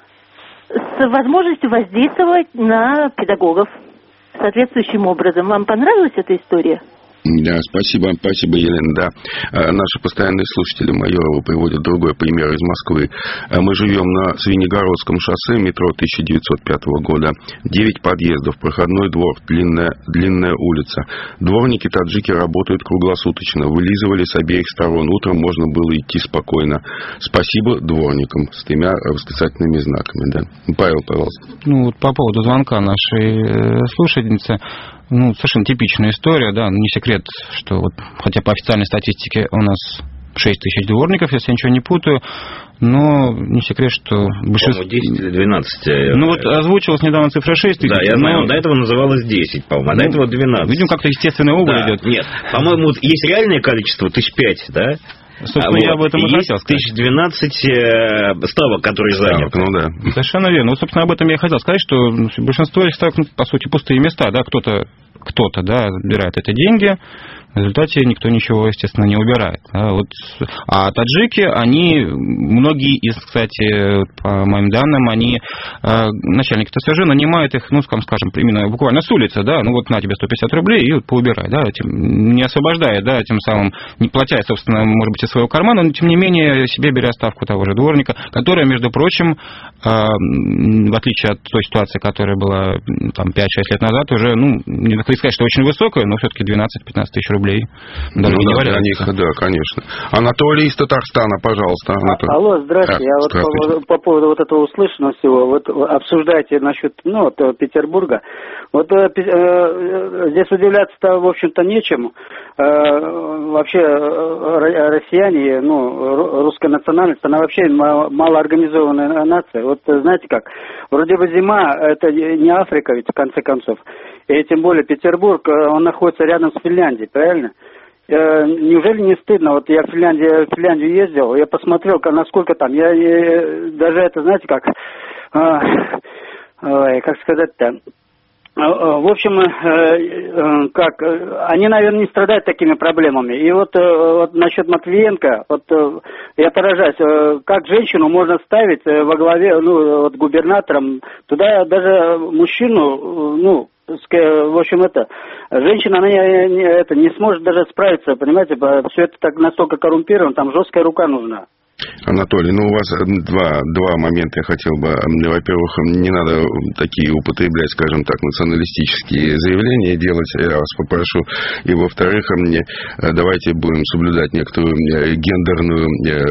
с возможностью воздействовать на педагогов соответствующим образом. Вам понравилась эта история? Да, спасибо, спасибо, Елена. Да, наши постоянные слушатели Майорова приводят другой пример из Москвы. Мы живем на Звенигородском шоссе, метро тысяча девятьсот пятого года. Девять подъездов, проходной двор, длинная, длинная улица. Дворники-таджики работают круглосуточно, вылизывали с обеих сторон. Утром можно было идти спокойно. Спасибо дворникам с тремя восклицательными знаками. Да. Павел, пожалуйста. Ну, вот по поводу звонка нашей слушательницы. Ну, совершенно типичная история, да, не секрет, что вот, хотя по официальной статистике у нас шесть тысяч дворников, если я ничего не путаю, но не секрет, что большинство... По-моему, десять или двенадцать. Ну, вот озвучилась недавно цифра шесть тысяч. Да, я знаю, но... до этого называлось десять, по-моему, а ну, до этого двенадцать. Видимо, как-то естественный убыль да, идет. Нет, по-моему, вот есть реальное количество, тысяч пять, да? Собственно, а я вот, об этом и есть хотел сказать. тысяча двенадцать э, ставок, которые заняты. Ну, да. Совершенно верно. Вот, собственно, об этом я и хотел сказать, что большинство этих ставок, ну, по сути, пустые места, да, кто-то, кто-то, да, отбирает эти деньги, В результате никто ничего, естественно, не убирает. Да, вот. А таджики, они, многие из, кстати, по моим данным, они, начальники ТСЖ нанимают их, ну, скажем, именно буквально с улицы, да, ну, вот на тебе сто пятьдесят рублей и вот поубирай, да, этим, не освобождая, да, тем самым, не платя, собственно, может быть, из своего кармана, но, тем не менее, себе беря ставку того же дворника, которая, между прочим, в отличие от той ситуации, которая была там пять-шесть лет назад, уже, ну, не хочу сказать, что очень высокая, но все-таки двенадцать-пятнадцать тысяч рублей. Даже ну, не да, для них, да, конечно. Анатолий из Татарстана, пожалуйста. Анатолий. Алло, здрасте. А, Я вот по, по поводу вот этого услышанного всего, вот обсуждаете насчет, ну, вот, Петербурга. Вот э, э, здесь удивляться-то, в общем-то, нечему. Э, вообще, э, россияне, ну, русская национальность, она вообще малоорганизованная нация. Вот знаете как, вроде бы зима, это не Африка ведь, в конце концов. И тем более Петербург, он находится рядом с Финляндией, правильно? Неужели не стыдно? Вот я в Финляндию, в Финляндию ездил, я посмотрел, насколько там, я, я даже это, знаете, как, э, как сказать-то, в общем, как, они, наверное, не страдают такими проблемами. И вот, вот насчет Матвиенко, вот я поражаюсь, как женщину можно ставить во главе, ну, вот губернатором, туда даже мужчину, ну, в общем, это, женщина, она не, не, это, не сможет даже справиться, понимаете, все это так настолько коррумпировано, там жесткая рука нужна. Анатолий, ну у вас два, два момента я хотел бы. Во-первых, не надо такие употреблять, скажем так, националистические заявления делать, я вас попрошу. И во-вторых, давайте будем соблюдать некоторую гендерную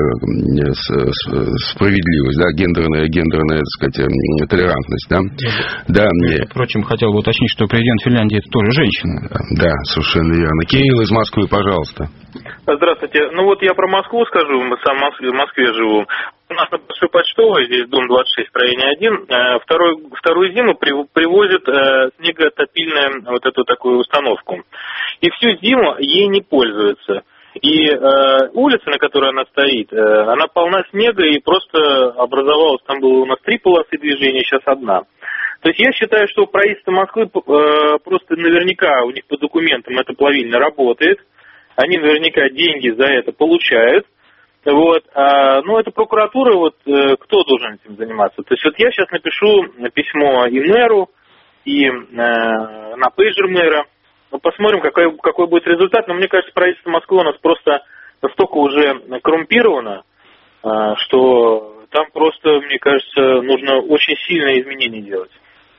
справедливость, да, гендерная, гендерная, так сказать, толерантность, да. Да, мне... Впрочем, хотел бы уточнить, что президент Финляндии это тоже женщина. Да, совершенно верно. Кирилл из Москвы, пожалуйста. Здравствуйте. Ну вот я про Москву скажу, мы сам в Москве, в Москве живу. У нас на Большой Почтовой, здесь дом двадцать шесть, строение один, второй, вторую зиму привозят снеготопильную вот эту такую установку. И всю зиму ей не пользуются. И э, улица, на которой она стоит, э, она полна снега и просто образовалась, там было у нас три полосы движения, сейчас одна. То есть я считаю, что правительство Москвы э, просто наверняка у них по документам эта плавильня работает. Они наверняка деньги за это получают. Вот. А, ну, это прокуратура, вот, э, кто должен этим заниматься? То есть вот я сейчас напишу письмо и мэру, и э, на пейджер мэра. Ну, посмотрим, какой, какой будет результат. Но мне кажется, правительство Москвы у нас просто настолько уже коррумпировано, э, что там просто, мне кажется, нужно очень сильные изменения делать.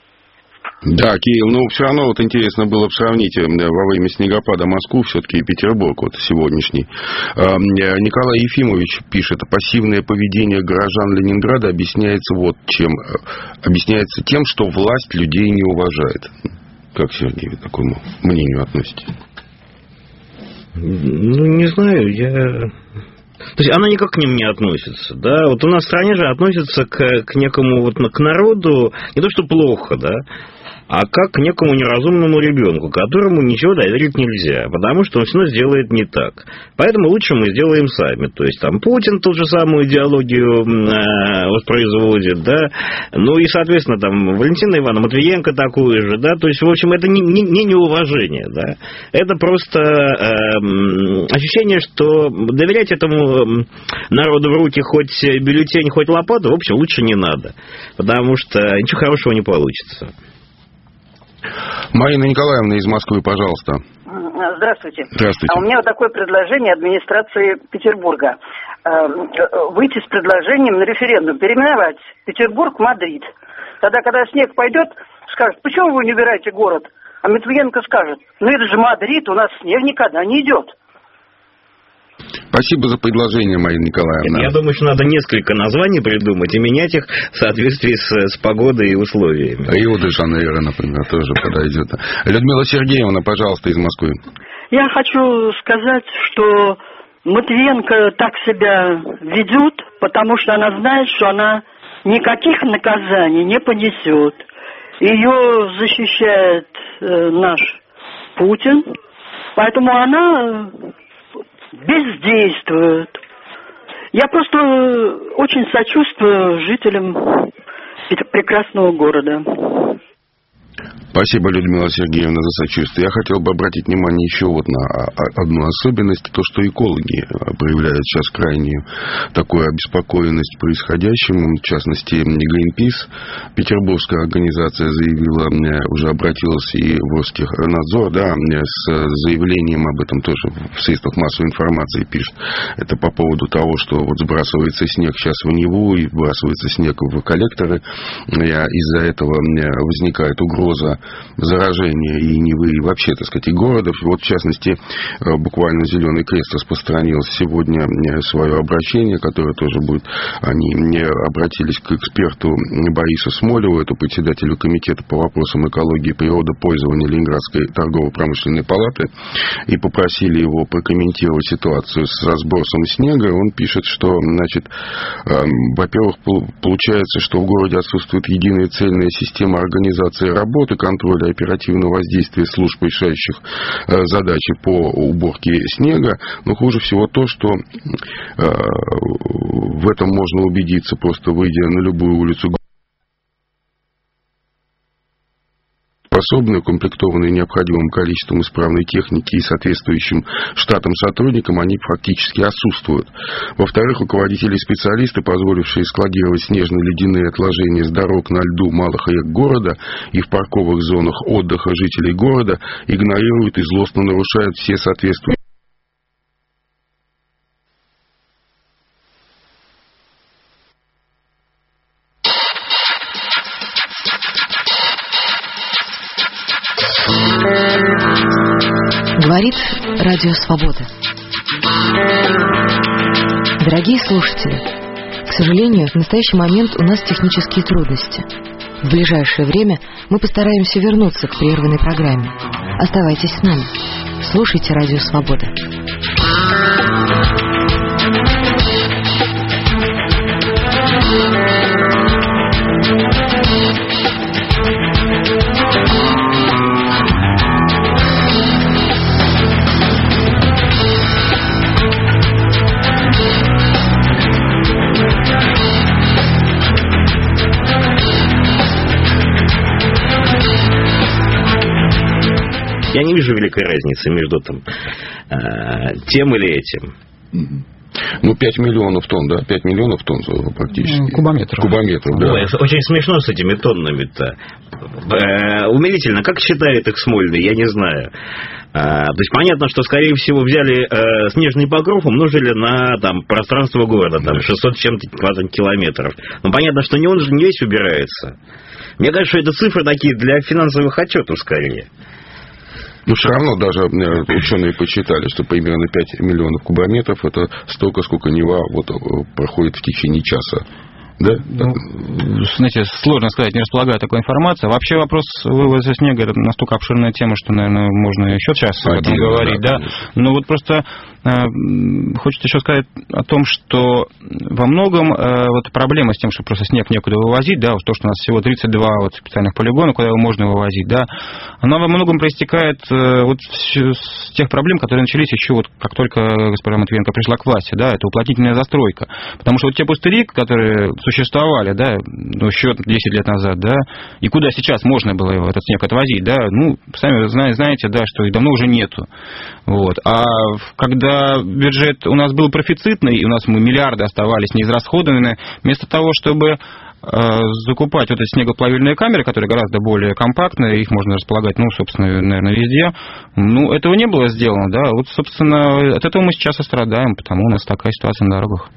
Да, Кирилл, ну все равно вот интересно было бы сравнить во время снегопада Москву все-таки и Петербург вот сегодняшний. Николай Ефимович пишет: пассивное поведение горожан Ленинграда объясняется вот чем. Объясняется тем, что власть людей не уважает. Как, Сергей, вы к такому мнению относитесь? Ну, не знаю, я... То есть она никак к ним не относится, да, вот у нас в стране же относится к, к некому, вот, к народу, не то что плохо, да, а как к некому неразумному ребенку, которому ничего доверить нельзя, потому что он все равно сделает не так. Поэтому лучше мы сделаем сами. То есть там Путин ту же самую идеологию э, воспроизводит, да, ну и, соответственно, там Валентина Ивановна Матвиенко такую же, да, то есть, в общем, это не, не, не неуважение, да, это просто э, ощущение, что доверять этому народу в руки хоть бюллетень, хоть лопату, в общем, лучше не надо, потому что ничего хорошего не получится. Марина Николаевна из Москвы, пожалуйста. Здравствуйте. Здравствуйте. А у меня вот такое предложение администрации Петербурга. Выйти с предложением на референдум, переименовать Петербург в Мадрид. Тогда, когда снег пойдет, скажут: почему вы не убираете город? А Матвиенко скажет: ну это же Мадрид, у нас снег никогда не идет. Спасибо за предложение, Марина Николаевна. Я думаю, что надо несколько названий придумать и менять их в соответствии с, с погодой и условиями. Рио-де-Жанейро, например, тоже подойдет. Людмила Сергеевна, пожалуйста, из Москвы. Я хочу сказать, что Матвиенко так себя ведет, потому что она знает, что она никаких наказаний не понесет. Ее защищает э, наш Путин, поэтому она бездействует. Я просто очень сочувствую жителям прекрасного города. Спасибо, Людмила Сергеевна, за сочувствие. Я хотел бы обратить внимание еще вот на одну особенность, то, что экологи проявляют сейчас крайнюю такую обеспокоенность происходящим. В частности, Greenpeace, петербургская организация, заявила, уже обратилась и в Роскомнадзор, да, с заявлением об этом тоже в средствах массовой информации пишет. Это по поводу того, что вот сбрасывается снег сейчас в Неву и сбрасывается снег в коллекторы. Из-за этого возникает угроза заражения и Невы, и вообще, так сказать, и городов. Вот, в частности, буквально Зеленый Крест распространил сегодня свое обращение, которое тоже будет... Они обратились к эксперту Борису Смолеву, это председателю комитета по вопросам экологии и природопользования Ленинградской торгово-промышленной палаты, и попросили его прокомментировать ситуацию с разбросом снега. Он пишет, что, значит, э, во-первых, получается, что в городе отсутствует единая цельная система организации работы, контроля и оперативного воздействия служб, решающих э, задачи по уборке снега. Но хуже всего то, что э, в этом можно убедиться, просто выйдя на любую улицу, способные, укомплектованные необходимым количеством исправной техники и соответствующим штатам сотрудникам, они практически отсутствуют. Во-вторых, руководители и специалисты, позволившие складировать снежно-ледяные отложения с дорог на льду малых рек города и в парковых зонах отдыха жителей города, игнорируют и злостно нарушают все соответствующие. Говорит Радио Свобода. Дорогие слушатели, к сожалению, в настоящий момент у нас технические трудности. В ближайшее время мы постараемся вернуться к прерванной программе. Оставайтесь с нами. Слушайте Радио Свобода. Я не вижу великой разницы между там, э, тем или этим. Ну, пять миллионов тонн, да? пять миллионов тонн практически. Кубометров. Кубометров, да. Ой, очень смешно с этими тоннами-то. Э, умилительно. Как считает их Смольный, я не знаю. А, то есть понятно, что, скорее всего, взяли э, снежный покров, умножили на там, пространство города, там, шестьсот с чем-то километров. Но понятно, что не он же не весь убирается. Мне кажется, что это цифры такие для финансовых отчетов, скорее. Но все равно даже ученые посчитали, что примерно пять миллионов кубометров это столько, сколько Нева вот проходит в течение часа. Да? Ну, знаете, сложно сказать, не располагаю такой информацией. Вообще вопрос вывоза снега — это настолько обширная тема, что, наверное, можно еще час об этом говорить. Да, да? Но вот просто э, хочется еще сказать о том, что во многом э, вот проблема с тем, что просто снег некуда вывозить, да, вот то, что у нас всего тридцать два вот специальных полигона, куда его можно вывозить, да, она во многом проистекает э, вот с тех проблем, которые начались еще вот как только госпожа Матвиенко пришла к власти, да, это уплотнительная застройка. Потому что вот те пустыри, которые существовали, да, ну, еще десять лет назад, да, и куда сейчас можно было его, этот снег отвозить, да, ну, сами знаете, да, что их давно уже нету. Вот. А когда бюджет у нас был профицитный, и у нас мы миллиарды оставались неизрасходованными, вместо того, чтобы закупать вот эти снегоплавильные камеры, которые гораздо более компактные, их можно располагать, ну, собственно, наверное, везде. Ну, этого не было сделано, да. Вот, собственно, от этого мы сейчас и страдаем, потому у нас такая ситуация на дорогах.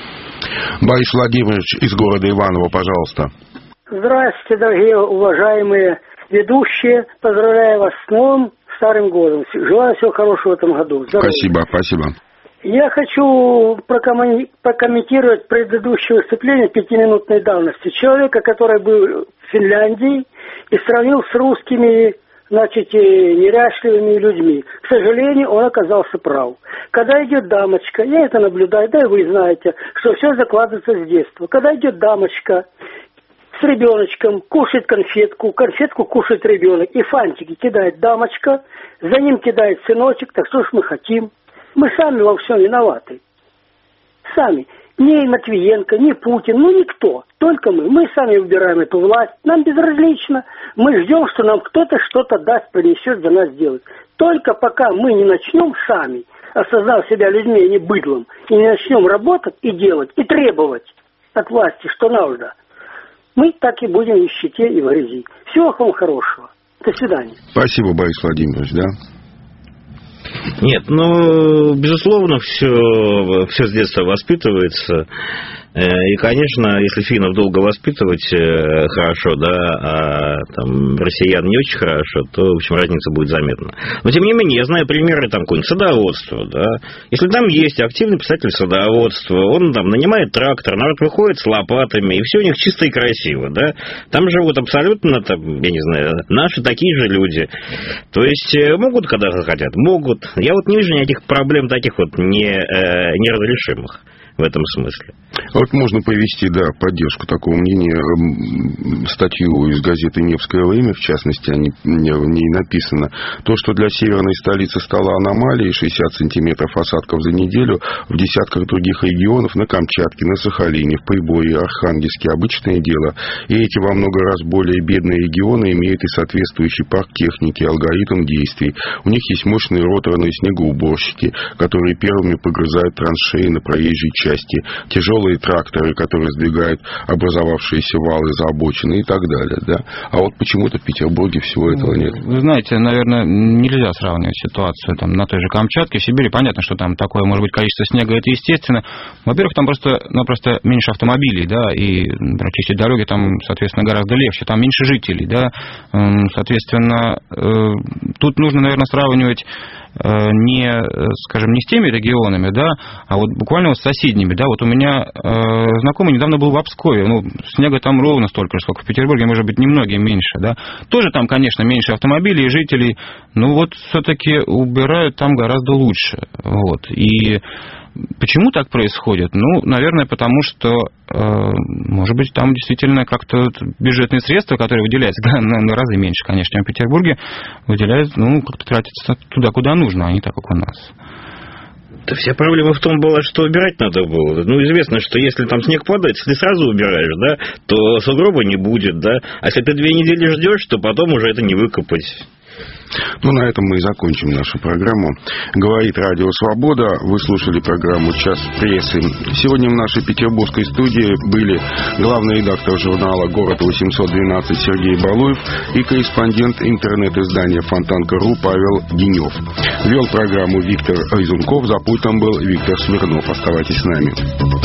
Борис Владимирович из города Иваново, пожалуйста. Здравствуйте, дорогие уважаемые ведущие. Поздравляю вас с новым старым годом. Желаю всего хорошего в этом году. Здоровья. Спасибо, спасибо. Я хочу прокомментировать предыдущее выступление пятиминутной давности. Человека, который был в Финляндии и сравнил с русскими, значит, неряшливыми людьми. К сожалению, он оказался прав. Когда идет дамочка, я это наблюдаю, да и вы знаете, что все закладывается с детства. Когда идет дамочка с ребеночком, кушает конфетку, конфетку кушает ребенок, и фантики кидает дамочка, за ним кидает сыночек, так что ж мы хотим? Мы сами во всем виноваты. Сами. Ни Матвиенко, ни Путин, ну никто. Только мы. Мы сами выбираем эту власть. Нам безразлично. Мы ждем, что нам кто-то что-то даст, принесет, за нас сделает. Только пока мы не начнем сами, осознав себя людьми, а не быдлом, и не начнем работать и делать, и требовать от власти, что нужно, мы так и будем в нищете и в грязи. Всего вам хорошего. До свидания. Спасибо, Борис Владимирович, да? Нет, ну, безусловно, все, все с детства воспитывается. И, конечно, если финнов долго воспитывать хорошо, да, а там, россиян не очень хорошо, то, в общем, разница будет заметна. Но, тем не менее, я знаю примеры там какое-нибудь садоводства, да. Если там есть активный представитель садоводства, он там нанимает трактор, народ выходит с лопатами, и все у них чисто и красиво, да. Там живут абсолютно, там, я не знаю, наши такие же люди. То есть, могут, когда захотят, могут. Я вот не вижу никаких проблем таких вот не, э, неразрешимых в этом смысле. Вот можно повести, да, поддержку такого мнения, статью из газеты «Невское время», в частности, о ней, в ней написано, то, что для северной столицы стало аномалией, шестьдесят сантиметров осадков за неделю, в десятках других регионов, на Камчатке, на Сахалине, в Прибое, Архангельске, обычное дело. И эти во много раз более бедные регионы имеют и соответствующий парк техники, алгоритм действий. У них есть мощные роторные снегоуборщики, которые первыми погрызают траншеи на проезжей части, тяжелые тракторы, которые сдвигают образовавшиеся валы за обочины и так далее, да. А вот почему-то в Петербурге всего этого нет. Вы знаете, наверное, нельзя сравнивать ситуацию там на той же Камчатке, в Сибири. Понятно, что там такое может быть количество снега, это естественно. Во-первых, там просто-напросто меньше автомобилей, да, и прочистить дороги там, соответственно, гораздо легче. Там меньше жителей, да. Соответственно, тут нужно, наверное, сравнивать не, скажем, не с теми регионами, да, а вот буквально вот с соседними, да. Вот у меня э, знакомый недавно был в Обскове, ну, снега там ровно столько же, сколько в Петербурге, может быть, немногим меньше, да. Тоже там, конечно, меньше автомобилей и жителей, но вот все-таки убирают там гораздо лучше, вот. И почему так происходит? Ну, наверное, потому что, э, может быть, там действительно как-то бюджетные средства, которые выделяются, да, на, на разы меньше, конечно, чем в Петербурге, выделяются, ну, как-то тратятся туда, куда нужно, а не так, как у нас. Да вся проблема в том была, что убирать надо было. Ну, известно, что если там снег падает, если сразу убираешь, да, то сугроба не будет, да. А если ты две недели ждешь, то потом уже это не выкопать. Ну, на этом мы и закончим нашу программу. Говорит Радио Свобода. Вы слушали программу «Час прессы». Сегодня в нашей петербургской студии были главный редактор журнала «Город восемьсот двенадцать» Сергей Балуев и корреспондент интернет-издания «Фонтанка.ру» Павел Генев. Вел программу Виктор Айзунков. За пультом был Виктор Смирнов. Оставайтесь с нами.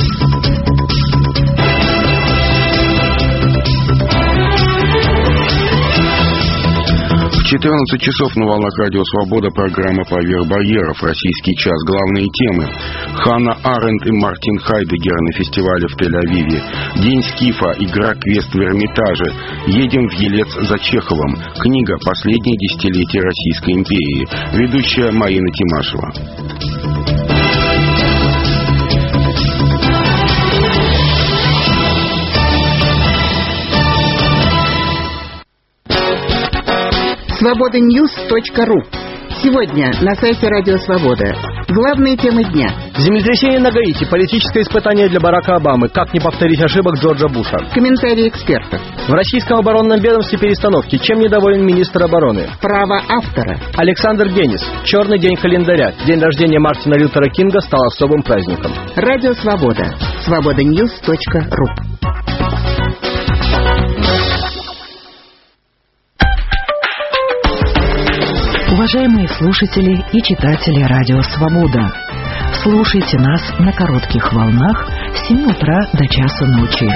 В четырнадцать часов на волнах Радио Свобода программа «Поверх барьеров. Российский час». Главные темы. Ханна Аренд и Мартин Хайдеггер на фестивале в Тель-Авиве. День Скифа. Игра квест в Эрмитаже. Едем в Елец за Чеховым. Книга «Последние десятилетия Российской империи». Ведущая Марина Тимашева. свобода ньюс точка ру. Сегодня на сайте Радио Свобода. Главные темы дня. Землетрясение на Гаити. Политическое испытание для Барака Обамы. Как не повторить ошибок Джорджа Буша. Комментарии экспертов. В российском оборонном ведомстве перестановки. Чем недоволен министр обороны? Право автора. Александр Генис. Черный день календаря. День рождения Мартина Лютера Кинга стал особым праздником. Радио Свобода. свобода ньюс точка ру. Уважаемые слушатели и читатели Радио Свобода, слушайте нас на коротких волнах с семи утра до часа ночи.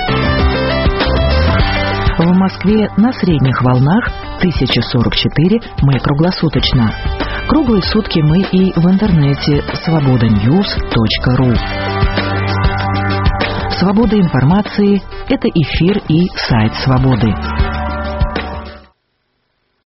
В Москве на средних волнах тысяча сорок четыре, мы круглосуточно. Круглые сутки мы и в интернете свобода ньюс точка ру. Свобода информации – это эфир и сайт Свободы.